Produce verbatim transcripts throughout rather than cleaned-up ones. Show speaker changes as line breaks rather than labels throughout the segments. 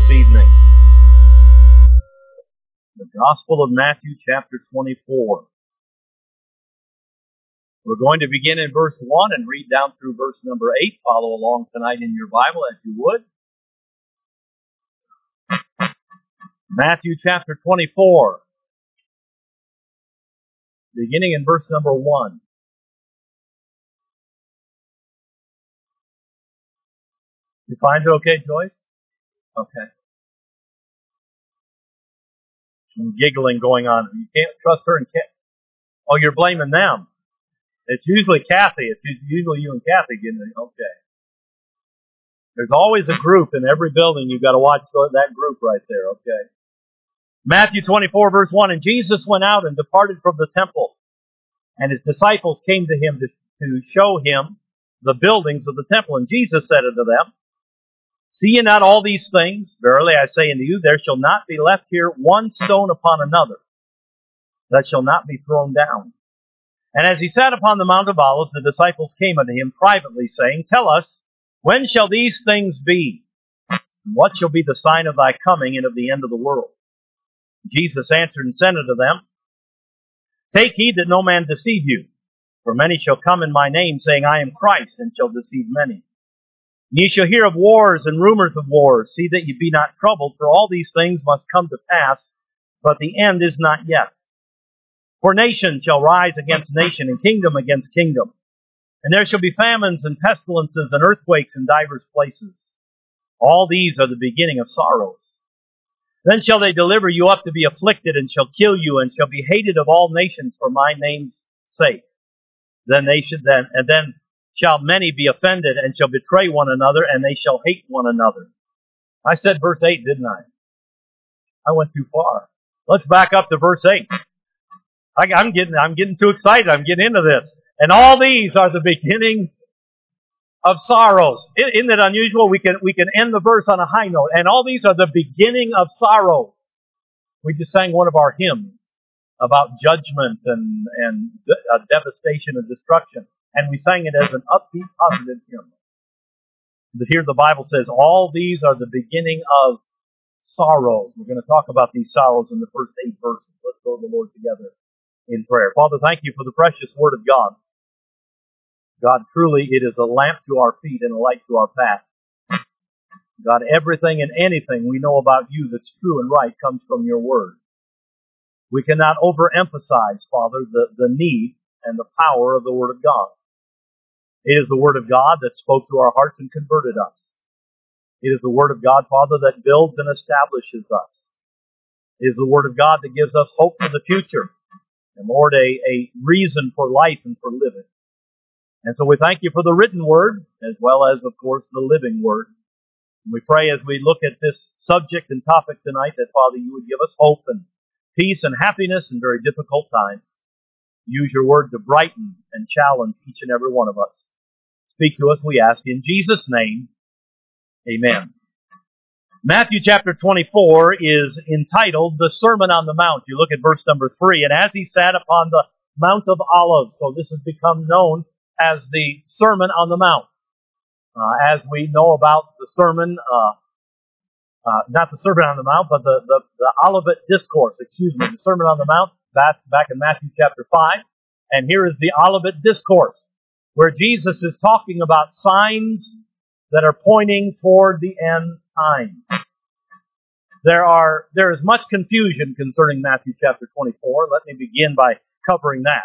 this evening? The Gospel of Matthew, chapter twenty-four. We're going to begin in verse one and read down through verse number eight. Follow along tonight in your Bible as you would. Matthew chapter twenty-four, beginning in verse number one. You find it okay, Joyce? Okay. Some giggling going on. You can't trust her and Kathy. Oh, you're blaming them. It's usually Kathy. It's usually you and Kathy getting it. Okay. There's always a group in every building. You've got to watch that group right there. Okay. Matthew twenty-four, verse one. And Jesus went out and departed from the temple. And his disciples came to him to, to show him the buildings of the temple. And Jesus said unto them, See ye not all these things? Verily I say unto you, there shall not be left here one stone upon another that shall not be thrown down. And as he sat upon the Mount of Olives, the disciples came unto him privately, saying, Tell us, when shall these things be? And what shall be the sign of thy coming and of the end of the world? Jesus answered and said unto them, Take heed that no man deceive you. For many shall come in my name, saying, I am Christ, and shall deceive many. Ye shall hear of wars and rumors of wars. See that ye be not troubled, for all these things must come to pass, but the end is not yet. For nation shall rise against nation, and kingdom against kingdom. And there shall be famines and pestilences and earthquakes in divers places. All these are the beginning of sorrows. Then shall they deliver you up to be afflicted, and shall kill you, and shall be hated of all nations for my name's sake. Then they should then, and then shall many be offended, and shall betray one another, and they shall hate one another. I said verse eight, didn't I? I went too far. Let's back up to verse eight. I, I'm getting, I'm getting too excited. I'm getting into this. And all these are the beginning of sorrows. Isn't it unusual? We can, we can end the verse on a high note. And all these are the beginning of sorrows. We just sang one of our hymns about judgment and, and uh, devastation and destruction. And we sang it as an upbeat, positive hymn. But here the Bible says, all these are the beginning of sorrows. We're going to talk about these sorrows in the first eight verses. Let's go to the Lord together in prayer. Father, thank you for the precious Word of God. God, truly it is a lamp to our feet and a light to our path. God, everything and anything we know about you that's true and right comes from your Word. We cannot overemphasize, Father, the, the need and the power of the Word of God. It is the Word of God that spoke to our hearts and converted us. It is the Word of God, Father, that builds and establishes us. It is the Word of God that gives us hope for the future. And Lord, a, a reason for life and for living. And so we thank you for the written Word, as well as, of course, the living Word. And we pray as we look at this subject and topic tonight that, Father, you would give us hope and peace and happiness in very difficult times. Use your Word to brighten and challenge each and every one of us. Speak to us, we ask, in Jesus' name. Amen. Matthew chapter twenty-four is entitled The Sermon on the Mount. You look at verse number three. And as he sat upon the Mount of Olives, so this has become known as the Sermon on the Mount. Uh, as we know about the sermon, uh, uh, not the Sermon on the Mount, but the, the, the Olivet Discourse, excuse me, the Sermon on the Mount, back, back in Matthew chapter five. And here is the Olivet Discourse, where Jesus is talking about signs that are pointing toward the end times. There are, there is much confusion concerning Matthew chapter twenty-four. Let me begin by covering that.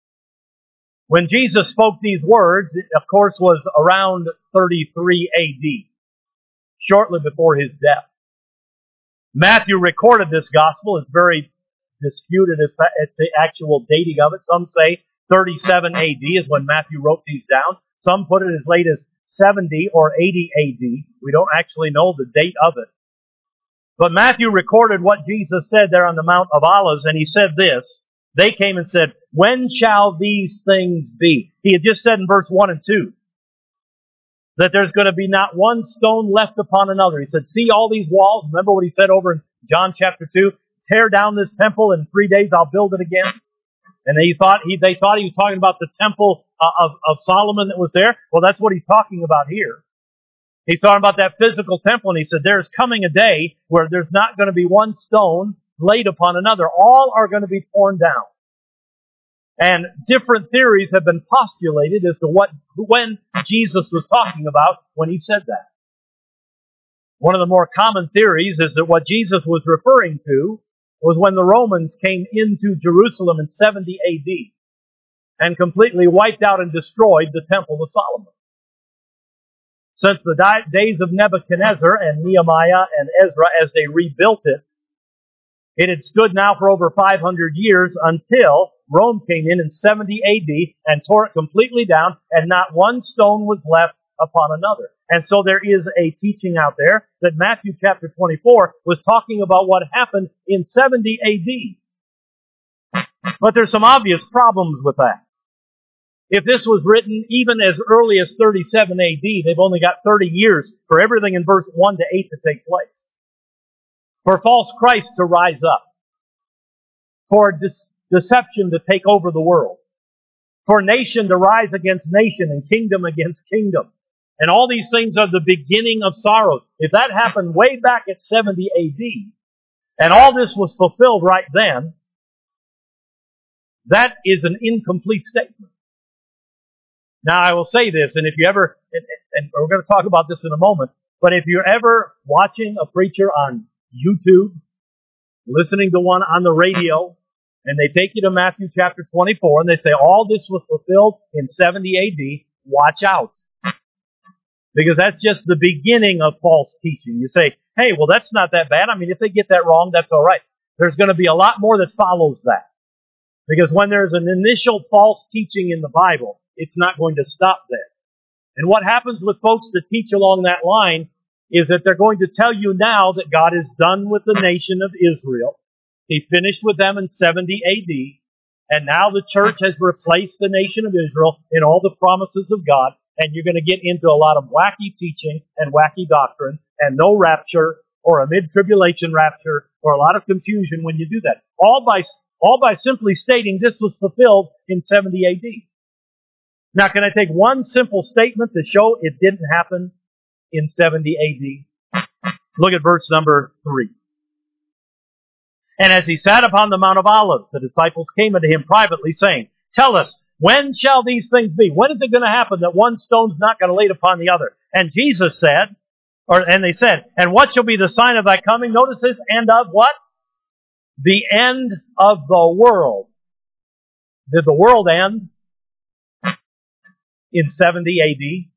When Jesus spoke these words, it of course was around thirty-three A D, shortly before his death. Matthew recorded this gospel. It's very disputed as it's the actual dating of it. Some say thirty-seven A D is when Matthew wrote these down. Some put it as late as seventy or eighty A D. We don't actually know the date of it. But Matthew recorded what Jesus said there on the Mount of Olives, and he said this. They came and said, when shall these things be? He had just said in verse one and two that there's going to be not one stone left upon another. He said, see all these walls? Remember what he said over in John chapter two? Tear down this temple, and in three days I'll build it again. And they thought he, they thought he was talking about the temple uh, of, of Solomon that was there. Well, that's what he's talking about here. He's talking about that physical temple, and he said there's coming a day where there's not going to be one stone laid upon another. All are going to be torn down. And different theories have been postulated as to what, when Jesus was talking about when he said that. One of the more common theories is that what Jesus was referring to was when the Romans came into Jerusalem in seventy A D and completely wiped out and destroyed the Temple of Solomon. Since the di- days of Nebuchadnezzar and Nehemiah and Ezra, as they rebuilt it, it had stood now for over five hundred years until Rome came in in seventy A D and tore it completely down, and not one stone was left upon another. And so there is a teaching out there that Matthew chapter twenty-four was talking about what happened in seventy A D. But there's some obvious problems with that. If this was written even as early as thirty-seven A D, they've only got thirty years for everything in verse one to eight to take place. For false Christ to rise up. For dis- deception to take over the world. For nation to rise against nation and kingdom against kingdom. And all these things are the beginning of sorrows. If that happened way back at seventy A D, and all this was fulfilled right then, that is an incomplete statement. Now, I will say this, and if you ever, and, and we're going to talk about this in a moment, but if you're ever watching a preacher on YouTube, listening to one on the radio, and they take you to Matthew chapter twenty-four, and they say, all this was fulfilled in seventy A D, watch out. Because that's just the beginning of false teaching. You say, hey, well, that's not that bad. I mean, if they get that wrong, that's all right. There's going to be a lot more that follows that. Because when there's an initial false teaching in the Bible, it's not going to stop there. And what happens with folks that teach along that line is that they're going to tell you now that God is done with the nation of Israel. He finished with them in seventy A D. And now the church has replaced the nation of Israel in all the promises of God. And you're going to get into a lot of wacky teaching and wacky doctrine and no rapture or a mid-tribulation rapture or a lot of confusion when you do that. All by, all by simply stating this was fulfilled in seventy A D. Now, can I take one simple statement to show it didn't happen in seventy A D? Look at verse number three. And as he sat upon the Mount of Olives, the disciples came unto him privately, saying, tell us, when shall these things be? When is it going to happen that one stone's not going to lay upon the other? And Jesus said, or and they said, and what shall be the sign of thy coming? Notice this, and of what? The end of the world. Did the world end in seventy A D?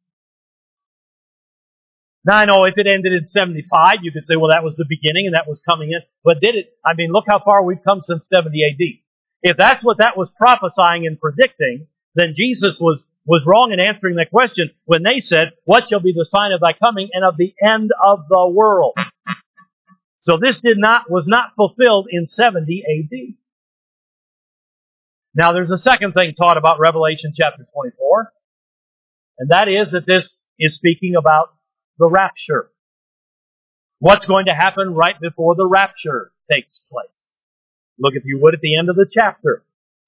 Now I know if it ended in seventy-five, you could say, well, that was the beginning and that was coming in. But did it? I mean, look how far we've come since seventy A D. If that's what that was prophesying and predicting, then Jesus was, was wrong in answering that question when they said, what shall be the sign of thy coming and of the end of the world? So this did not, was not fulfilled in seventy A D. Now there's a second thing taught about Revelation chapter twenty-four, and that is that this is speaking about the rapture. What's going to happen right before the rapture takes place? Look, if you would, at the end of the chapter.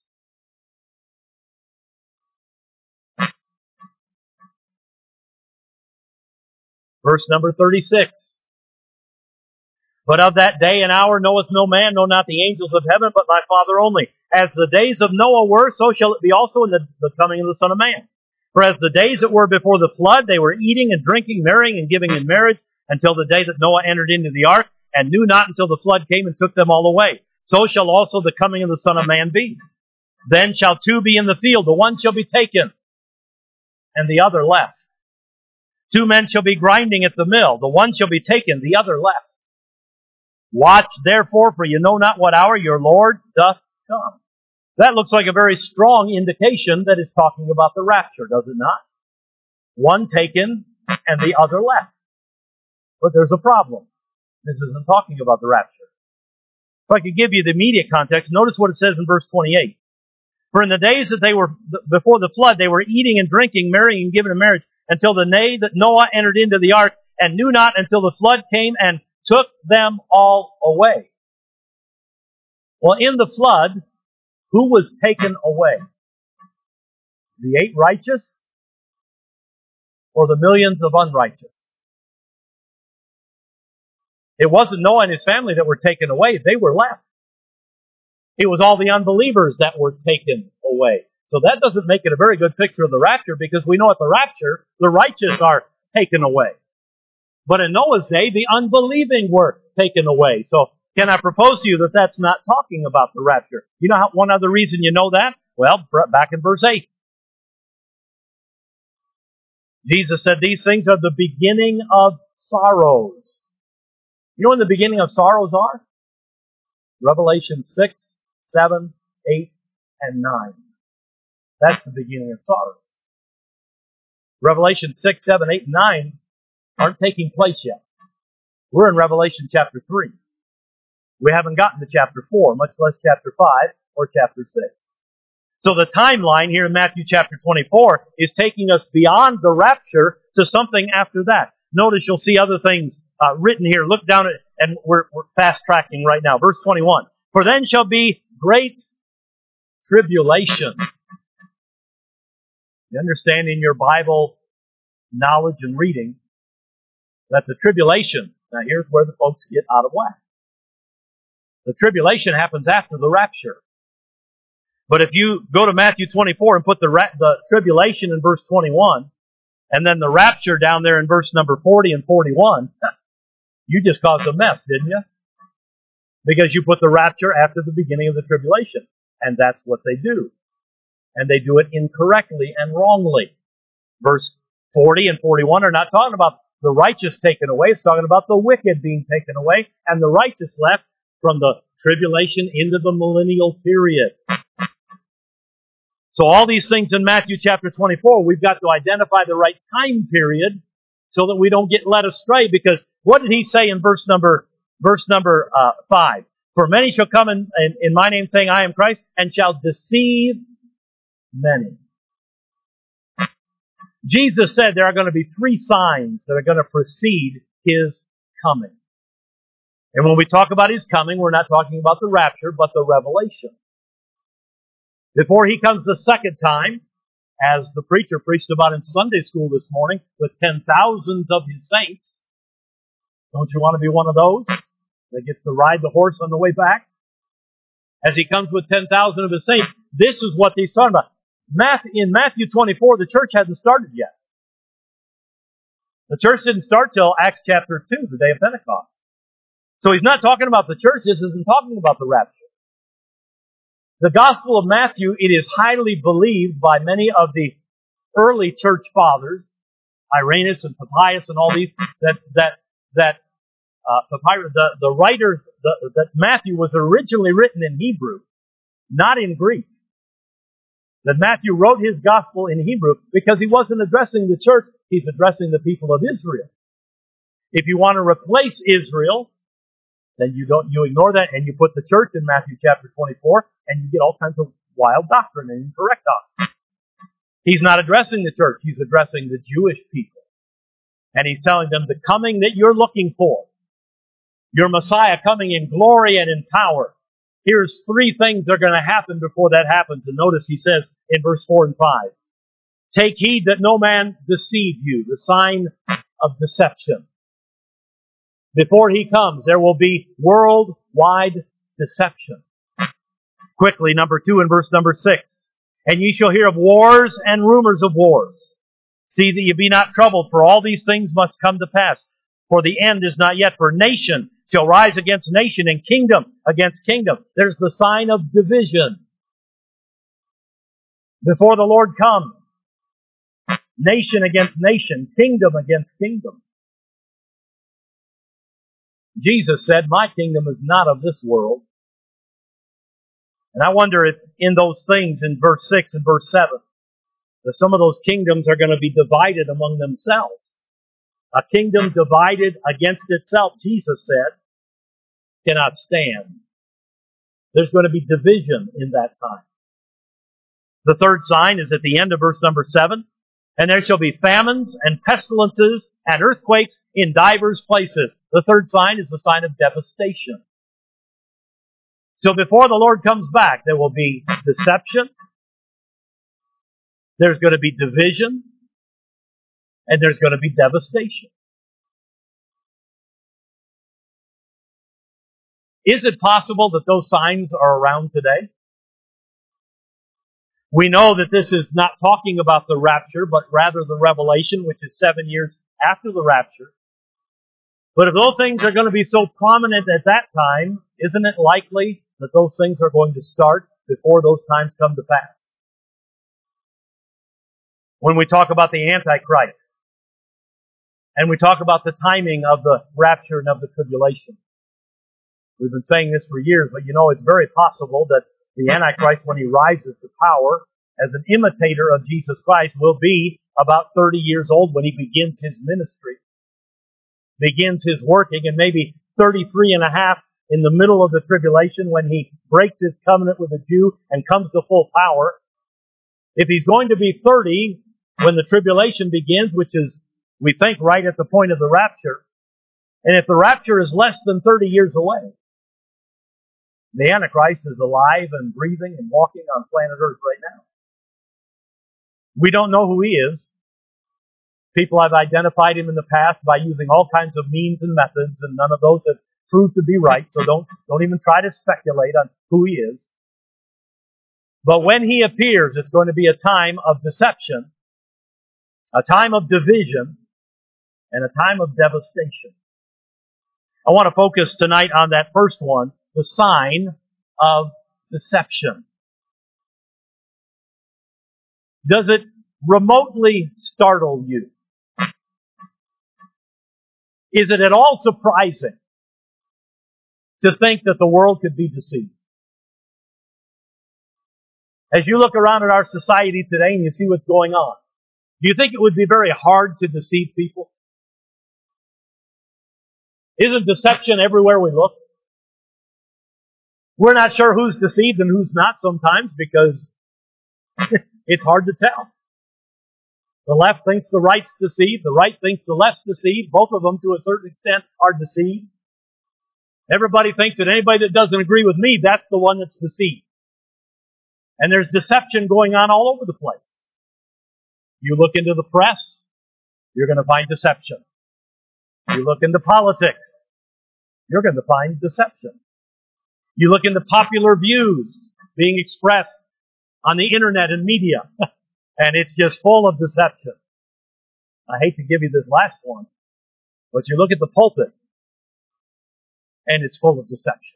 Verse number thirty-six. But of that day and hour knoweth no man, no not the angels of heaven, but my Father only. As the days of Noah were, so shall it be also in the, the coming of the Son of Man. For as the days that were before the flood, they were eating and drinking, marrying and giving in marriage, until the day that Noah entered into the ark, and knew not until the flood came and took them all away. So shall also the coming of the Son of Man be. Then shall two be in the field, the one shall be taken, and the other left. Two men shall be grinding at the mill, the one shall be taken, the other left. Watch therefore, for you know not what hour your Lord doth come. That looks like a very strong indication that is talking about the rapture, does it not? One taken, and the other left. But there's a problem. This isn't talking about the rapture. If I could give you the immediate context, notice what it says in verse twenty-eight. For in the days that they were before the flood, they were eating and drinking, marrying and giving in marriage, until the day that Noah entered into the ark, and knew not until the flood came and took them all away. Well, in the flood, who was taken away? The eight righteous or the millions of unrighteous? It wasn't Noah and his family that were taken away. They were left. It was all the unbelievers that were taken away. So that doesn't make it a very good picture of the rapture, because we know at the rapture, the righteous are taken away. But in Noah's day, the unbelieving were taken away. So can I propose to you that that's not talking about the rapture? You know how, one other reason you know that? Well, back in verse eight. Jesus said these things are the beginning of sorrows. You know when the beginning of sorrows are? Revelation six, seven, eight, and nine. That's the beginning of sorrows. Revelation six, seven, eight, and nine aren't taking place yet. We're in Revelation chapter three. We haven't gotten to chapter four, much less chapter five or chapter six. So the timeline here in Matthew chapter twenty-four is taking us beyond the rapture to something after that. Notice you'll see other things uh, written here. Look down at, and we're, we're fast tracking right now. Verse twenty-one. For then shall be great tribulation. You understand in your Bible knowledge and reading that the tribulation, now here's where the folks get out of whack. The tribulation happens after the rapture. But if you go to Matthew twenty-four and put the, ra- the tribulation in verse twenty-one, and then the rapture down there in verse number forty and forty-one, you just caused a mess, didn't you? Because you put the rapture after the beginning of the tribulation. And that's what they do. And they do it incorrectly and wrongly. Verse forty and forty-one are not talking about the righteous taken away. It's talking about the wicked being taken away and the righteous left from the tribulation into the millennial period. So all these things in Matthew chapter twenty-four, we've got to identify the right time period so that we don't get led astray. Because what did he say in verse number verse number uh, five? For many shall come in, in, in my name saying, I am Christ, and shall deceive many. Jesus said there are going to be three signs that are going to precede His coming. And when we talk about His coming, we're not talking about the rapture, but the revelation. Before He comes the second time, as the preacher preached about in Sunday school this morning, with ten thousands of His saints. Don't you want to be one of those that gets to ride the horse on the way back? As He comes with ten thousand of His saints, this is what He's talking about. In Matthew twenty-four, the church hasn't started yet. The church didn't start till Acts chapter two, the day of Pentecost. So He's not talking about the church. This isn't talking about the rapture. The Gospel of Matthew, it is highly believed by many of the early church fathers, Irenaeus and Papias and all these, that that that uh, Papyrus, the the writers the, that Matthew was originally written in Hebrew, not in Greek. That Matthew wrote his Gospel in Hebrew because he wasn't addressing the church; he's addressing the people of Israel. If you want to replace Israel, then you don't you ignore that and you put the church in Matthew chapter twenty-four, and you get all kinds of wild doctrine and incorrect doctrine. He's not addressing the church, he's addressing the Jewish people. And he's telling them the coming that you're looking for, your Messiah coming in glory and in power. Here's three things that are going to happen before that happens. And notice he says in verse four and five, take heed that no man deceive you, the sign of deception. Before He comes, there will be worldwide deception. Quickly, number two in verse number six. And ye shall hear of wars and rumors of wars. See that ye be not troubled, for all these things must come to pass. For the end is not yet. For nation shall rise against nation, and kingdom against kingdom. There's the sign of division. Before the Lord comes, nation against nation, kingdom against kingdom. Jesus said, my kingdom is not of this world. And I wonder if in those things in verse six and verse seven, that some of those kingdoms are going to be divided among themselves. A kingdom divided against itself, Jesus said, cannot stand. There's going to be division in that time. The third sign is at the end of verse number seven. And there shall be famines and pestilences and earthquakes in divers places. The third sign is the sign of devastation. So before the Lord comes back, there will be deception. There's going to be division. And there's going to be devastation. Is it possible that those signs are around today? We know that this is not talking about the rapture, but rather the revelation, which is seven years after the rapture. But if those things are going to be so prominent at that time, isn't it likely that those things are going to start before those times come to pass? When we talk about the Antichrist, and we talk about the timing of the rapture and of the tribulation. We've been saying this for years, but you know, it's very possible that the Antichrist, when he rises to power as an imitator of Jesus Christ, will be about thirty years old when he begins his ministry, begins his working, and maybe thirty-three and a half in the middle of the tribulation when he breaks his covenant with the Jew and comes to full power. If he's going to be thirty when the tribulation begins, which is, we think, right at the point of the rapture, and if the rapture is less than thirty years away, the Antichrist is alive and breathing and walking on planet Earth right now. We don't know who he is. People have identified him in the past by using all kinds of means and methods, and none of those have proved to be right, so don't, don't even try to speculate on who he is. But when he appears, it's going to be a time of deception, a time of division, and a time of devastation. I want to focus tonight on that first one, the sign of deception. Does it remotely startle you? Is it at all surprising to think that the world could be deceived? As you look around at our society today and you see what's going on, do you think it would be very hard to deceive people? Isn't deception everywhere we look? We're not sure who's deceived and who's not sometimes because it's hard to tell. The left thinks the right's deceived. The right thinks the left's deceived. Both of them, to a certain extent, are deceived. Everybody thinks that anybody that doesn't agree with me, that's the one that's deceived. And there's deception going on all over the place. You look into the press, you're going to find deception. You look into politics, you're going to find deception. You look into popular views being expressed on the internet and media, and it's just full of deception. I hate to give you this last one, but you look at the pulpit, and it's full of deception.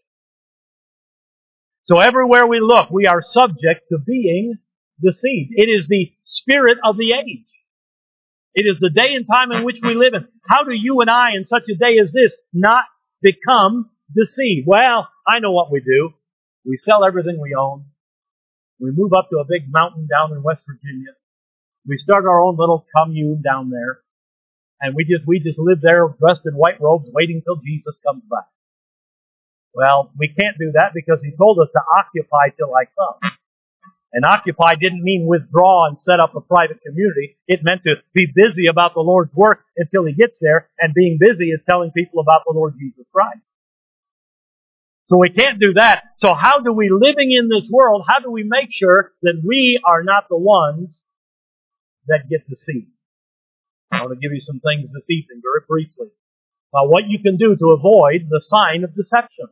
So everywhere we look, we are subject to being deceived. It is the spirit of the age. It is the day and time in which we live in. How do you and I, in such a day as this, not become deceived? Well, I know what we do. We sell everything we own. We move up to a big mountain down in West Virginia. We start our own little commune down there. And we just, we just live there dressed in white robes waiting till Jesus comes back. Well, we can't do that because he told us to occupy till I come. And occupy didn't mean withdraw and set up a private community. It meant to be busy about the Lord's work until he gets there. And being busy is telling people about the Lord Jesus Christ. So we can't do that. So how do we, living in this world, how do we make sure that we are not the ones that get deceived? I want to give you some things this evening very briefly about what you can do to avoid the sign of deception.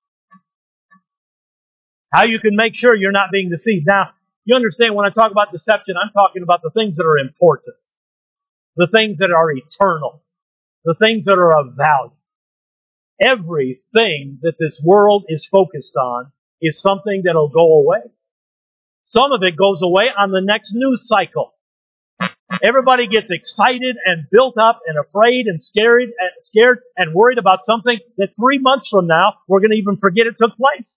How you can make sure you're not being deceived. Now, you understand when I talk about deception, I'm talking about the things that are important, the things that are eternal, the things that are of value. Everything that this world is focused on is something that'll go away. Some of it goes away on the next news cycle. Everybody gets excited and built up and afraid and scared and scared and worried about something that three months from now we're going to even forget it took place.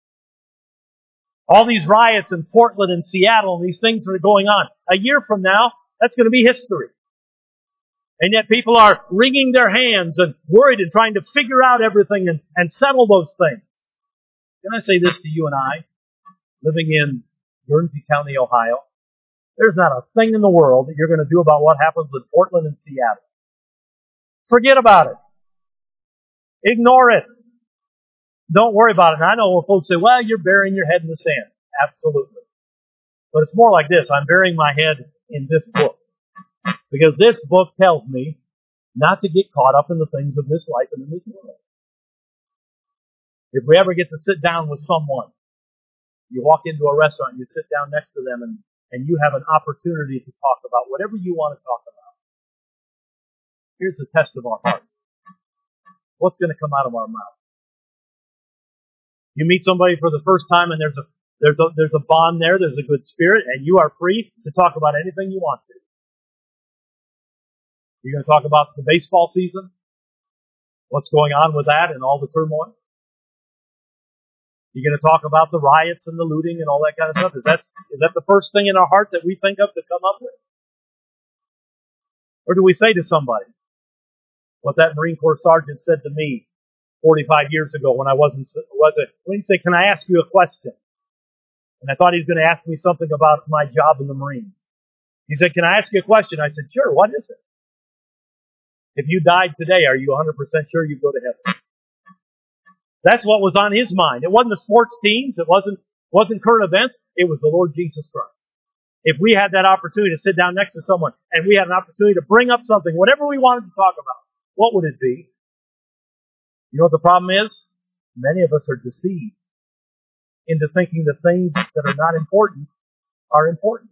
All these riots in Portland and Seattle and these things that are going on. A year from now, that's going to be history. And yet people are wringing their hands and worried and trying to figure out everything and, and settle those things. Can I say this to you and I, living in Guernsey County, Ohio? There's not a thing in the world that you're going to do about what happens in Portland and Seattle. Forget about it. Ignore it. Don't worry about it. And I know when folks say, well, you're burying your head in the sand. Absolutely. But it's more like this. I'm burying my head in this book. Because this book tells me not to get caught up in the things of this life and in this world. If we ever get to sit down with someone, you walk into a restaurant, you sit down next to them, and, and you have an opportunity to talk about whatever you want to talk about. Here's the test of our heart. What's going to come out of our mouth? You meet somebody for the first time, and there's a there's a there's a bond there. There's a good spirit, and you are free to talk about anything you want to. You're going to talk about the baseball season, what's going on with that, and all the turmoil. You're going to talk about the riots and the looting and all that kind of stuff. Is that is that the first thing in our heart that we think of to come up with? Or do we say to somebody what that Marine Corps sergeant said to me forty-five years ago when I wasn't, was it, when he said, can I ask you a question? And I thought he was going to ask me something about my job in the Marines. He said, can I ask you a question? I said, sure, what is it? If you died today, are you one hundred percent sure you'd go to heaven? That's what was on his mind. It wasn't the sports teams. It wasn't, wasn't current events. It was the Lord Jesus Christ. If we had that opportunity to sit down next to someone and we had an opportunity to bring up something, whatever we wanted to talk about, what would it be? You know what the problem is? Many of us are deceived into thinking the things that are not important are important.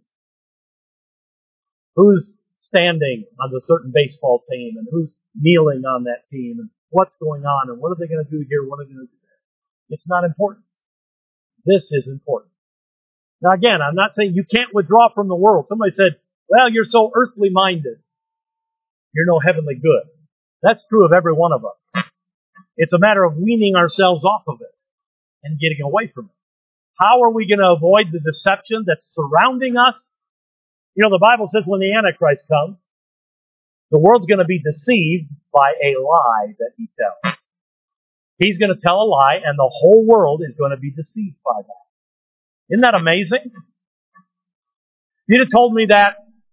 Who's standing on the certain baseball team, and who's kneeling on that team, and what's going on, and what are they going to do here, what are they going to do there? It's not important. This is important. Now again, I'm not saying you can't withdraw from the world. Somebody said, well, you're so earthly minded. You're no heavenly good. That's true of every one of us. It's a matter of weaning ourselves off of it and getting away from it. How are we going to avoid the deception that's surrounding us? You know, the Bible says when the Antichrist comes, the world's going to be deceived by a lie that he tells. He's going to tell a lie, and the whole world is going to be deceived by that. Isn't that amazing? If you'd have told me that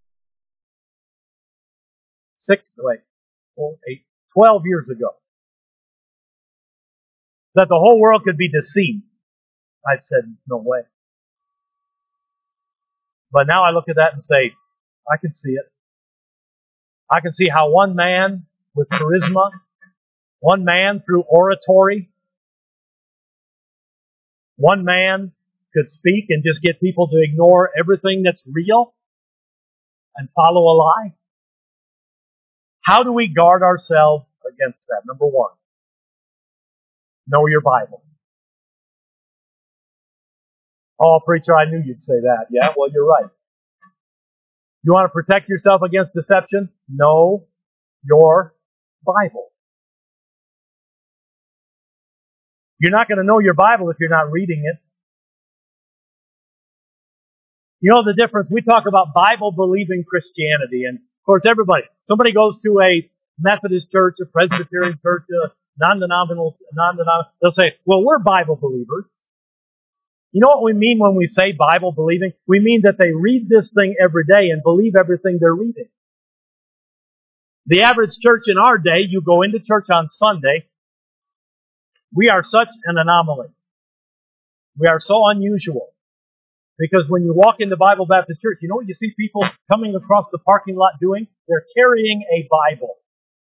six, wait, four, eight, twelve years ago, that the whole world could be deceived, I'd said, no way. But now I look at that and say, I can see it. I can see how one man with charisma, one man through oratory, one man could speak and just get people to ignore everything that's real and follow a lie. How do we guard ourselves against that? Number one, know your Bible. Oh, preacher, I knew you'd say that. Yeah, well, you're right. You want to protect yourself against deception? Know your Bible. You're not going to know your Bible if you're not reading it. You know the difference? We talk about Bible-believing Christianity, and of course everybody, somebody goes to a Methodist church, a Presbyterian church, a non-denominational, non-denominational, they'll say, well, we're Bible believers. You know what we mean when we say Bible believing? We mean that they read this thing every day and believe everything they're reading. The average church in our day, you go into church on Sunday, we are such an anomaly. We are so unusual. Because when you walk into Bible Baptist Church, you know what you see people coming across the parking lot doing? They're carrying a Bible.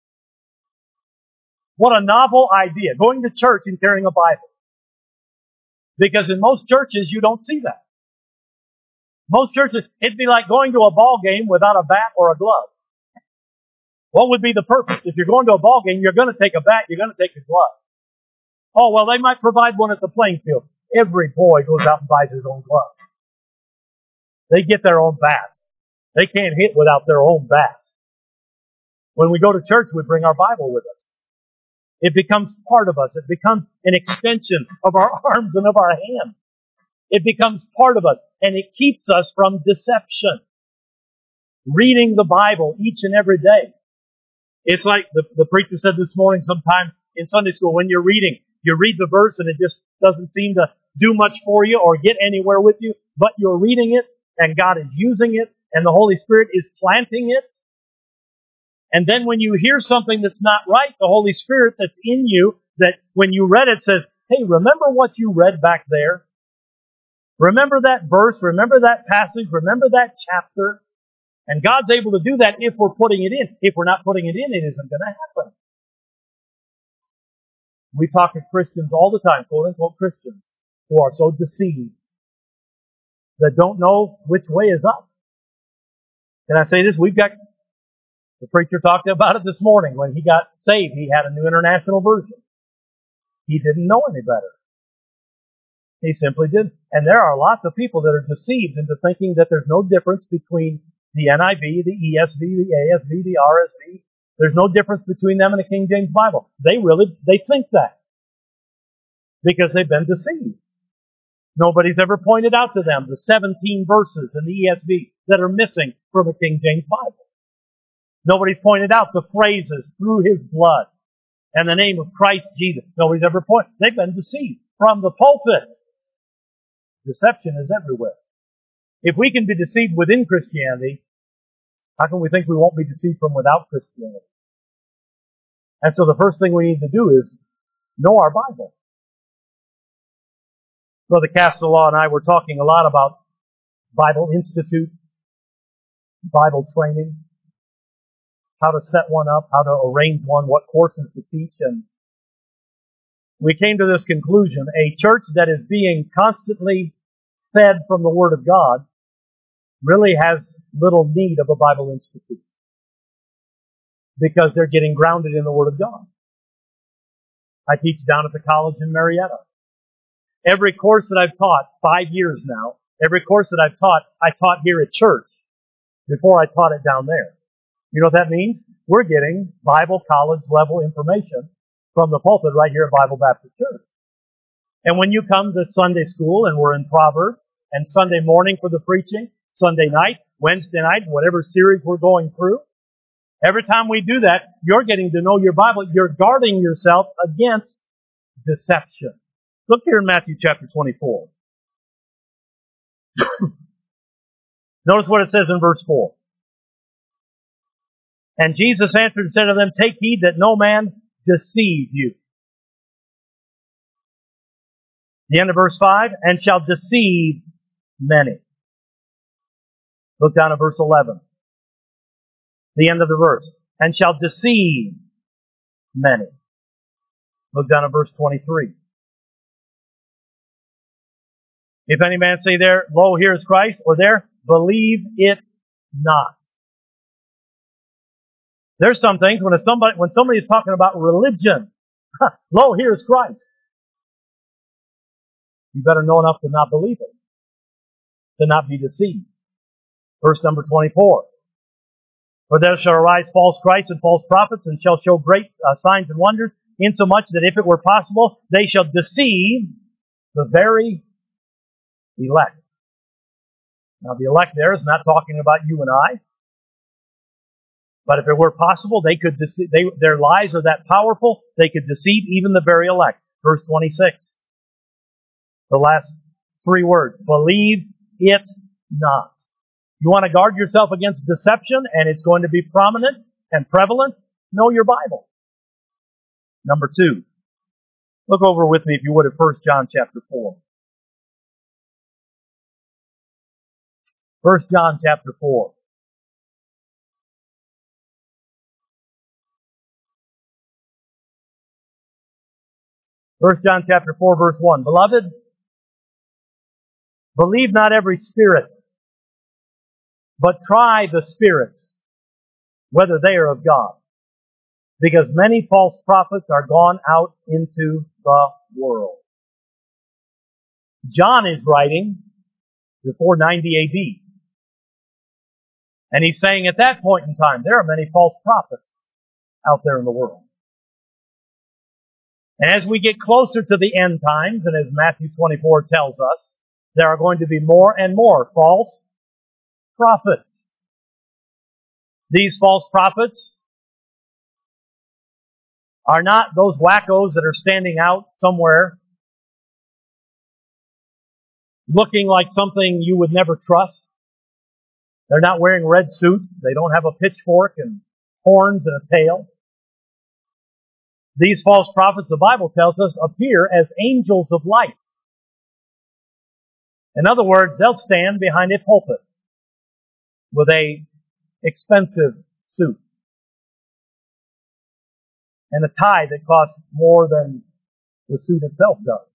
What a novel idea, going to church and carrying a Bible. Because in most churches, you don't see that. Most churches, it'd be like going to a ball game without a bat or a glove. What would be the purpose? If you're going to a ball game, you're going to take a bat, you're going to take a glove. Oh, well, they might provide one at the playing field. Every boy goes out and buys his own glove. They get their own bat. They can't hit without their own bat. When we go to church, we bring our Bible with us. It becomes part of us. It becomes an extension of our arms and of our hands. It becomes part of us, and it keeps us from deception. Reading the Bible each and every day. It's like the, the preacher said this morning sometimes in Sunday school, when you're reading, you read the verse and it just doesn't seem to do much for you or get anywhere with you, but you're reading it and God is using it and the Holy Spirit is planting it. And then when you hear something that's not right, the Holy Spirit that's in you, that when you read it says, hey, remember what you read back there? Remember that verse, remember that passage, remember that chapter. And God's able to do that if we're putting it in. If we're not putting it in, it isn't going to happen. We talk to Christians all the time, quote unquote Christians, who are so deceived that don't know which way is up. Can I say this? We've got, the preacher talked about it this morning. When he got saved, he had a New International Version. He didn't know any better. He simply didn't. And there are lots of people that are deceived into thinking that there's no difference between the N I V, the E S V, the A S V, the R S V. There's no difference between them and the King James Bible. They really, they think that. Because they've been deceived. Nobody's ever pointed out to them the seventeen verses in the E S V that are missing from a King James Bible. Nobody's pointed out the phrases through His blood and the name of Christ Jesus. Nobody's ever pointed. They've been deceived from the pulpit. Deception is everywhere. If we can be deceived within Christianity, how can we think we won't be deceived from without Christianity? And so the first thing we need to do is know our Bible. Brother Castellaw and I were talking a lot about Bible Institute, Bible training, how to set one up, how to arrange one, what courses to teach, and we came to this conclusion: a church that is being constantly fed from the Word of God really has little need of a Bible Institute, because they're getting grounded in the Word of God. I teach down at the college in Marietta. Every course that I've taught, five years now, every course that I've taught, I taught here at church before I taught it down there. You know what that means? We're getting Bible college level information from the pulpit right here at Bible Baptist Church. And when you come to Sunday school, and we're in Proverbs, and Sunday morning for the preaching, Sunday night, Wednesday night, whatever series we're going through, every time we do that, you're getting to know your Bible. You're guarding yourself against deception. Look here in Matthew chapter twenty-four. Notice what it says in verse four. And Jesus answered and said to them, take heed that no man deceive you. The end of verse five, and shall deceive many. Look down at verse eleven. The end of the verse. And shall deceive many. Look down at verse twenty-three. If any man say there, lo, here is Christ, or there, believe it not. There's some things when somebody when somebody is talking about religion, lo, here is Christ. You better know enough to not believe it, to not be deceived. Verse number twenty-four. For there shall arise false Christs and false prophets, and shall show great uh, signs and wonders, insomuch that if it were possible, they shall deceive the very elect. Now the elect there is not talking about you and I. But if it were possible, they could deceive, they, their lies are that powerful, they could deceive even the very elect. Verse twenty-six. The last three words. Believe it not. You want to guard yourself against deception, and it's going to be prominent and prevalent? Know your Bible. Number two. Look over with me, if you would, at First John chapter four. First John chapter four. First John chapter four, verse one. Beloved, believe not every spirit, but try the spirits, whether they are of God. Because many false prophets are gone out into the world. John is writing before ninety A D. And he's saying at that point in time, there are many false prophets out there in the world. And as we get closer to the end times, and as Matthew twenty-four tells us, there are going to be more and more false prophets. These false prophets are not those wackos that are standing out somewhere looking like something you would never trust. They're not wearing red suits. They don't have a pitchfork and horns and a tail. These false prophets, the Bible tells us, appear as angels of light. In other words, they'll stand behind a pulpit with a expensive suit and a tie that costs more than The suit itself does.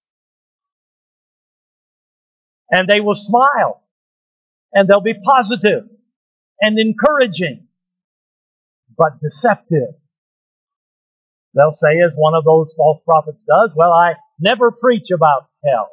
And they will smile. And they'll be positive and encouraging, but deceptive. They'll say, as one of those false prophets does, well, I never preach about hell.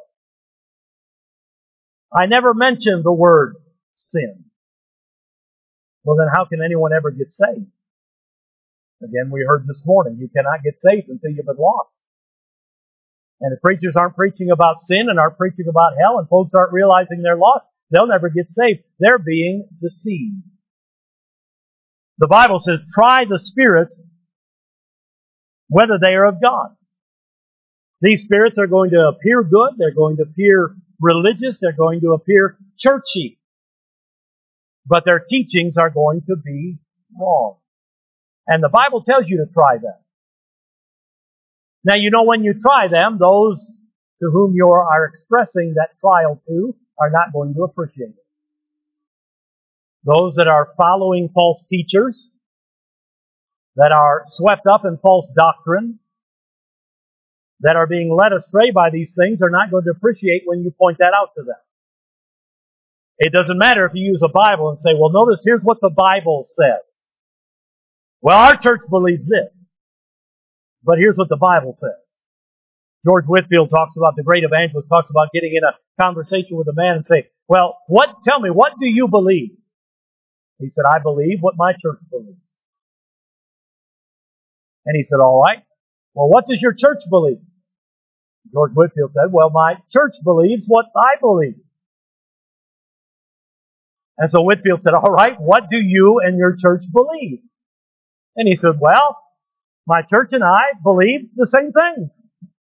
I never mention the word sin. Well, then how can anyone ever get saved? Again, we heard this morning, you cannot get saved until you've been lost. And if preachers aren't preaching about sin and aren't preaching about hell and folks aren't realizing they're lost, they'll never get saved. They're being deceived. The Bible says, try the spirits whether they are of God. These spirits are going to appear good. They're going to appear religious. They're going to appear churchy. But their teachings are going to be wrong. And the Bible tells you to try them. Now, you know when you try them, those to whom you are expressing that trial to are not going to appreciate it. Those that are following false teachers, that are swept up in false doctrine, that are being led astray by these things, are not going to appreciate when you point that out to them. It doesn't matter if you use a Bible and say, well, notice here's what the Bible says. Well, our church believes this, but here's what the Bible says. George Whitefield talks about, the great evangelist talks about getting in a conversation with a man and say, well, what, tell me, what do you believe? He said, I believe what my church believes. And he said, all right, well, what does your church believe? George Whitefield said, well, my church believes what I believe. And so Whitefield said, all right, what do you and your church believe? And he said, well, my church and I believe the same things.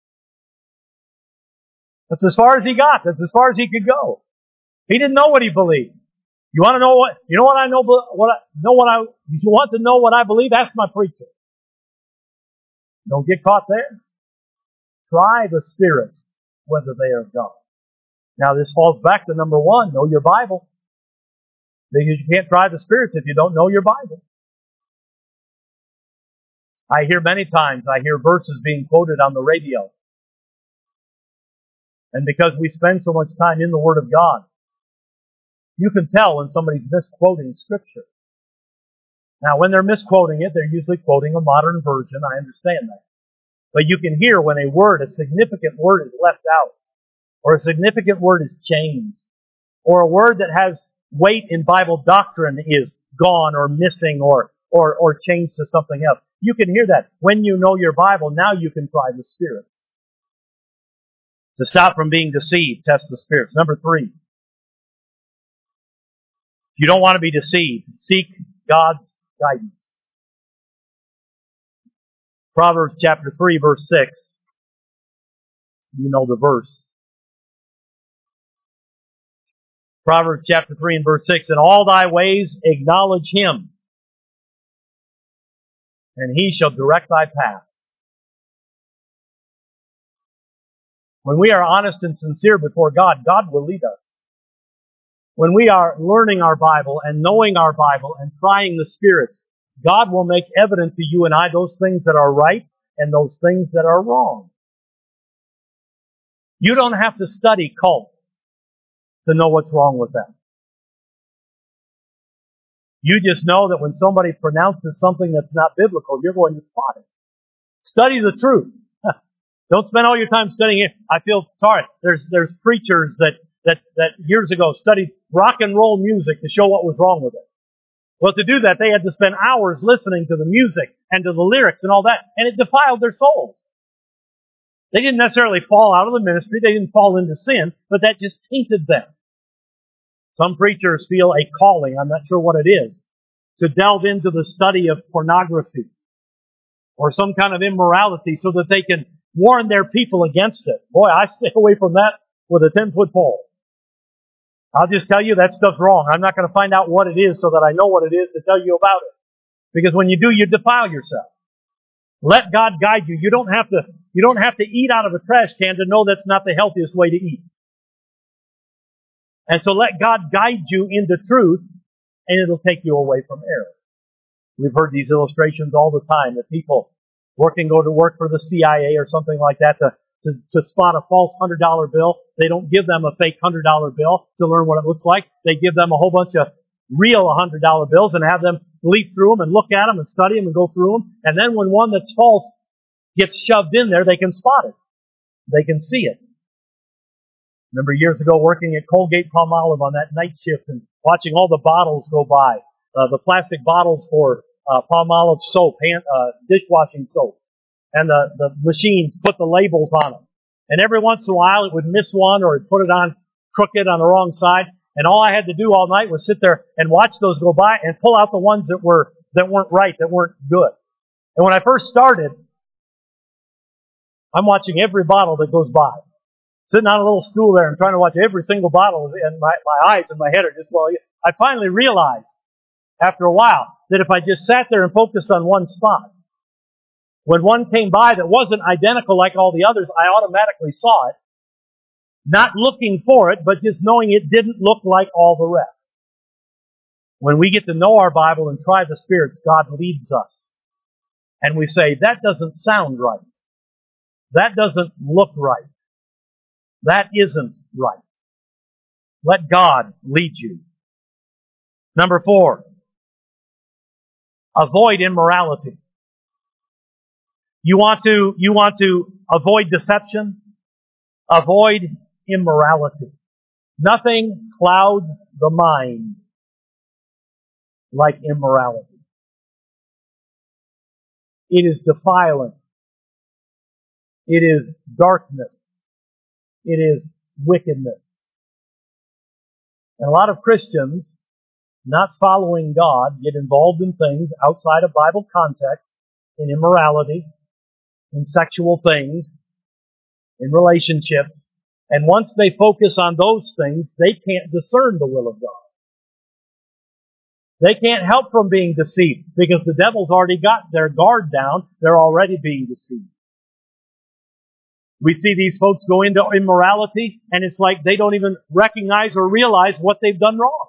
That's as far as he got. That's as far as he could go. He didn't know what he believed. You want to know what, you know what I know, what I, know what I, if you want to know what I believe, ask my preacher. Don't get caught there. Try the spirits, whether they are of God. Now this falls back to number one, know your Bible. Because you can't try the spirits if you don't know your Bible. I hear many times, I hear verses being quoted on the radio. And because we spend so much time in the Word of God, you can tell when somebody's misquoting Scripture. Now, when they're misquoting it, they're usually quoting a modern version. I understand that. But you can hear when a word, a significant word is left out, or a significant word is changed, or a word that has weight in Bible doctrine is gone or missing or, or, or changed to something else. You can hear that. When you know your Bible, now you can try the spirits. To stop from being deceived, test the spirits. Number three, if you don't want to be deceived, seek God's guidance. Proverbs chapter three, verse six. You know the verse. Proverbs chapter three and verse six. In all thy ways acknowledge him, and he shall direct thy paths. When we are honest and sincere before God, God will lead us. When we are learning our Bible and knowing our Bible and trying the spirits, God will make evident to you and I those things that are right and those things that are wrong. You don't have to study cults to know what's wrong with them. You just know that when somebody pronounces something that's not biblical, you're going to spot it. Study the truth. Don't spend all your time studying it. I feel sorry. There's there's preachers that, that, that years ago studied rock and roll music to show what was wrong with it. Well, to do that, they had to spend hours listening to the music and to the lyrics and all that, and it defiled their souls. They didn't necessarily fall out of the ministry. They didn't fall into sin, but that just tainted them. Some preachers feel a calling, I'm not sure what it is, to delve into the study of pornography or some kind of immorality so that they can warn their people against it. Boy, I stay away from that with a ten-foot pole. I'll just tell you that stuff's wrong. I'm not going to find out what it is so that I know what it is to tell you about it. Because when you do, you defile yourself. Let God guide you. You don't have to, you don't have to eat out of a trash can to know that's not the healthiest way to eat. And so let God guide you into truth, and it'll take you away from error. We've heard these illustrations all the time that people working go to work for the C I A or something like that to to, to spot a false hundred dollar bill. They don't give them a fake hundred dollar bill to learn what it looks like. They give them a whole bunch of real hundred dollar bills and have them leaf through them and look at them and study them and go through them. And then when one that's false gets shoved in there, they can spot it. They can see it. Remember years ago working at Colgate Palmolive on that night shift and watching all the bottles go by, uh, the plastic bottles for uh, Palmolive soap, hand, uh, dishwashing soap, and the, the machines put the labels on them. And every once in a while it would miss one or it'd put it on crooked on the wrong side. And all I had to do all night was sit there and watch those go by and pull out the ones that were that weren't right, that weren't good. And when I first started, I'm watching every bottle that goes by. Sitting on a little stool there and trying to watch every single bottle, and my, my eyes and my head are just, well, I finally realized after a while that if I just sat there and focused on one spot, when one came by that wasn't identical like all the others, I automatically saw it, not looking for it, but just knowing it didn't look like all the rest. When we get to know our Bible and try the spirits, God leads us. And we say, that doesn't sound right. That doesn't look right. That isn't right. Let God lead you. Number four, avoid immorality. You want to, you want to avoid deception? Avoid immorality. Nothing clouds the mind like immorality. It is defiling. It is darkness. It is wickedness. And a lot of Christians, not following God, get involved in things outside of Bible context, in immorality, in sexual things, in relationships. And once they focus on those things, they can't discern the will of God. They can't help from being deceived because the devil's already got their guard down. They're already being deceived. We see these folks go into immorality, and it's like they don't even recognize or realize what they've done wrong.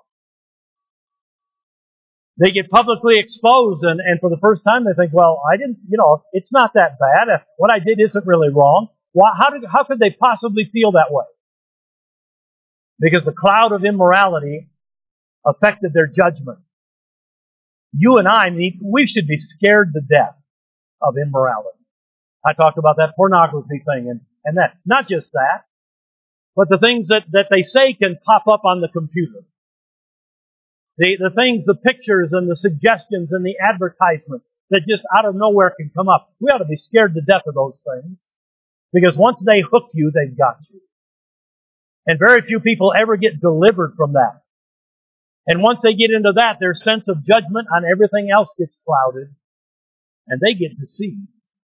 They get publicly exposed, and, and for the first time they think, well, I didn't, you know, it's not that bad. What I did isn't really wrong. Why, how did, how could they possibly feel that way? Because the cloud of immorality affected their judgment. You and I need, we should be scared to death of immorality. I talked about that pornography thing and, and that. Not just that, but the things that, that they say can pop up on the computer. The, the things, the pictures and the suggestions and the advertisements that just out of nowhere can come up. We ought to be scared to death of those things. Because once they hook you, they've got you. And very few people ever get delivered from that. And once they get into that, their sense of judgment on everything else gets clouded. And they get deceived.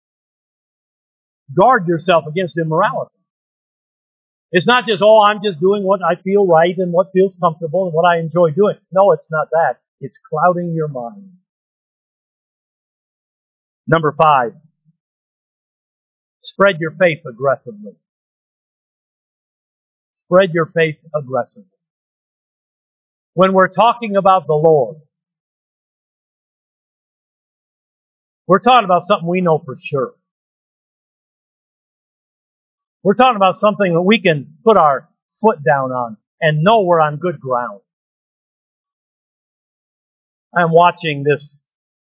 Guard yourself against immorality. It's not just, oh, I'm just doing what I feel right and what feels comfortable and what I enjoy doing. No, it's not that. It's clouding your mind. Number five, spread your faith aggressively. Spread your faith aggressively. When we're talking about the Lord, we're talking about something we know for sure. We're talking about something that we can put our foot down on and know we're on good ground. I'm watching this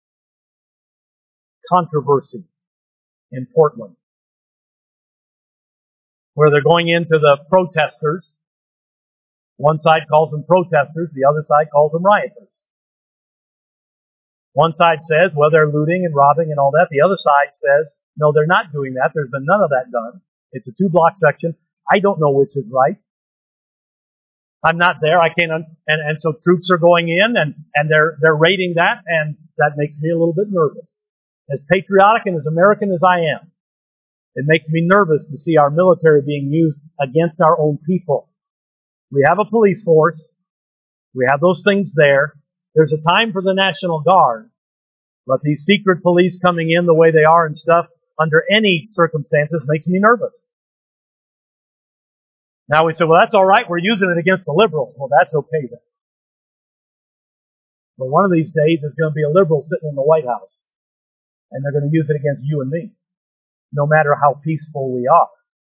controversy in Portland where they're going into the protesters. One side calls them protesters, the other side calls them rioters. One side says, well, they're looting and robbing and all that. The other side says, no, they're not doing that. There's been none of that done. It's a two-block section. I don't know which is right. I'm not there. I can't. Un- and and so troops are going in, and and they're they're raiding that, and that makes me a little bit nervous. As patriotic and as American as I am, it makes me nervous to see our military being used against our own people. We have a police force. We have those things there. There's a time for the National Guard, but these secret police coming in the way they are and stuff, under any circumstances, makes me nervous. Now we say, well, that's all right. We're using it against the liberals. Well, that's okay then. But one of these days, there's going to be a liberal sitting in the White House, and they're going to use it against you and me, no matter how peaceful we are.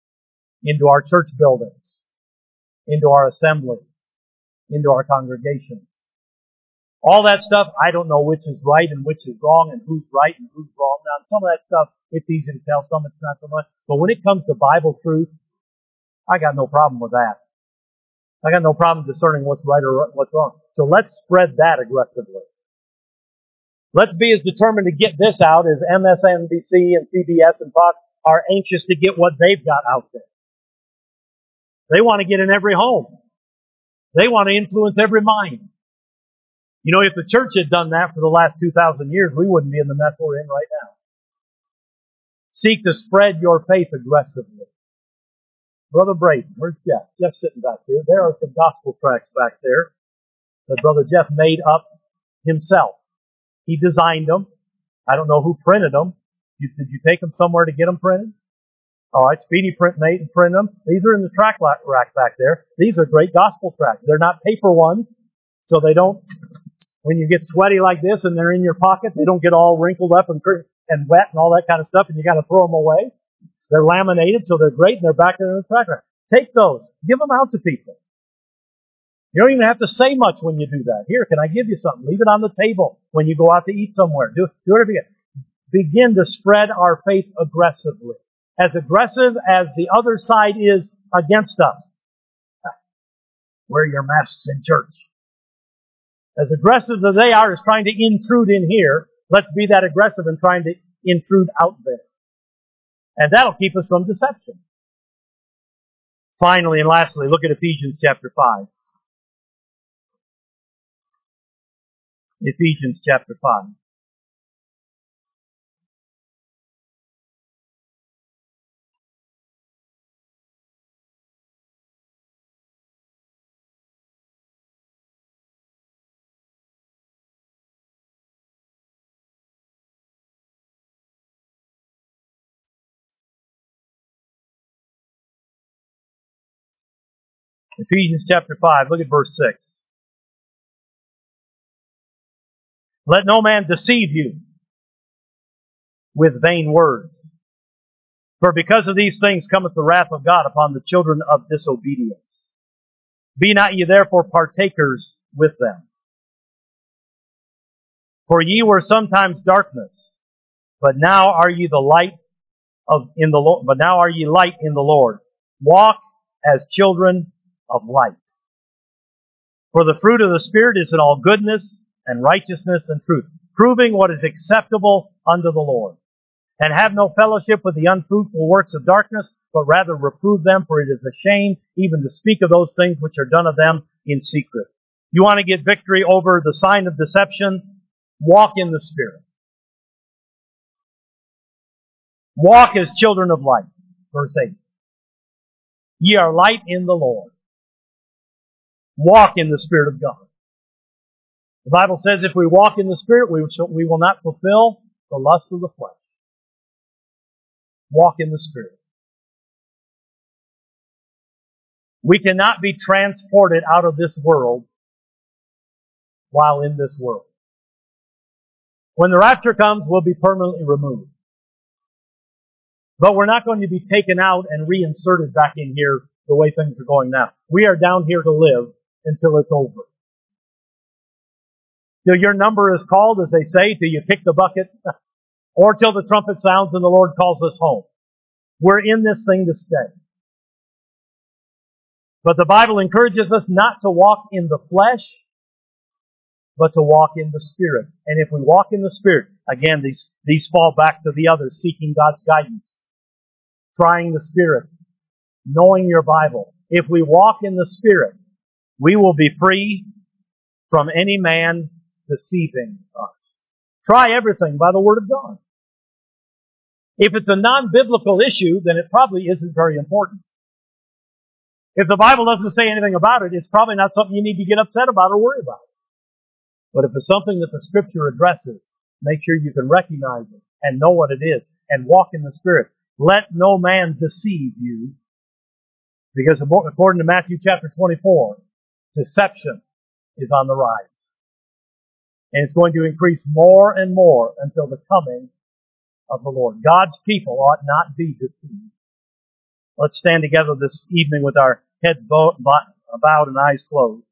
into our church buildings, into our assemblies, into our congregations. All that stuff, I don't know which is right and which is wrong and who's right and who's wrong. Now, some of that stuff, it's easy to tell, some it's not so much. But when it comes to Bible truth, I got no problem with that. I got no problem discerning what's right or what's wrong. So let's spread that aggressively. Let's be as determined to get this out as M S N B C and C B S and Fox are anxious to get what they've got out there. They want to get in every home. They want to influence every mind. You know, if the church had done that for the last two thousand years, we wouldn't be in the mess we're in right now. Seek to spread your faith aggressively. Brother Braden, where's Jeff? Jeff's sitting back here. There are some gospel tracts back there that Brother Jeff made up himself. He designed them. I don't know who printed them. You, did you take them somewhere to get them printed? All right, Speedy Print made and printed them. These are in the tract rack back there. These are great gospel tracts. They're not paper ones, so they don't, when you get sweaty like this and they're in your pocket, they don't get all wrinkled up and, and wet and all that kind of stuff, and you got to throw them away. They're laminated, so they're great, and they're back there in the tract rack. Take those. Give them out to people. You don't even have to say much when you do that. Here, can I give you something? Leave it on the table when you go out to eat somewhere. Do, do whatever you get. Begin to spread our faith aggressively. As aggressive as the other side is against us. Wear your masks in church. As aggressive as they are as trying to intrude in here, let's be that aggressive in trying to intrude out there. And that'll keep us from deception. Finally and lastly, look at Ephesians chapter five. Ephesians chapter five. Ephesians chapter five, look at verse six. Let no man deceive you with vain words. For because of these things cometh the wrath of God upon the children of disobedience. Be not ye therefore partakers with them. For ye were sometimes darkness, but now are ye the light of in the Lord. But now are ye light in the Lord. Walk as children of light. For the fruit of the Spirit is in all goodness and righteousness and truth, proving what is acceptable unto the Lord. And have no fellowship with the unfruitful works of darkness, but rather reprove them, for it is a shame even to speak of those things which are done of them in secret. You want to get victory over the sign of deception? Walk in the Spirit. Walk as children of light. Verse eight. Ye are light in the Lord. Walk in the Spirit of God. The Bible says if we walk in the Spirit, we, shall, we will not fulfill the lust of the flesh. Walk in the Spirit. We cannot be transported out of this world while in this world. When the rapture comes, we'll be permanently removed. But we're not going to be taken out and reinserted back in here the way things are going now. We are down here to live until it's over. Till your number is called, as they say, till you kick the bucket, or till the trumpet sounds and the Lord calls us home. We're in this thing to stay. But the Bible encourages us not to walk in the flesh, but to walk in the Spirit. And if we walk in the Spirit, again, these, these fall back to the others, seeking God's guidance, trying the spirits, knowing your Bible. If we walk in the Spirit, we will be free from any man deceiving us. Try everything by the Word of God. If it's a non-biblical issue, then it probably isn't very important. If the Bible doesn't say anything about it, it's probably not something you need to get upset about or worry about. But if it's something that the Scripture addresses, make sure you can recognize it and know what it is and walk in the Spirit. Let no man deceive you, because according to Matthew chapter twenty-four, deception is on the rise. And it's going to increase more and more until the coming of the Lord. God's people ought not be deceived. Let's stand together this evening with our heads bowed and eyes closed.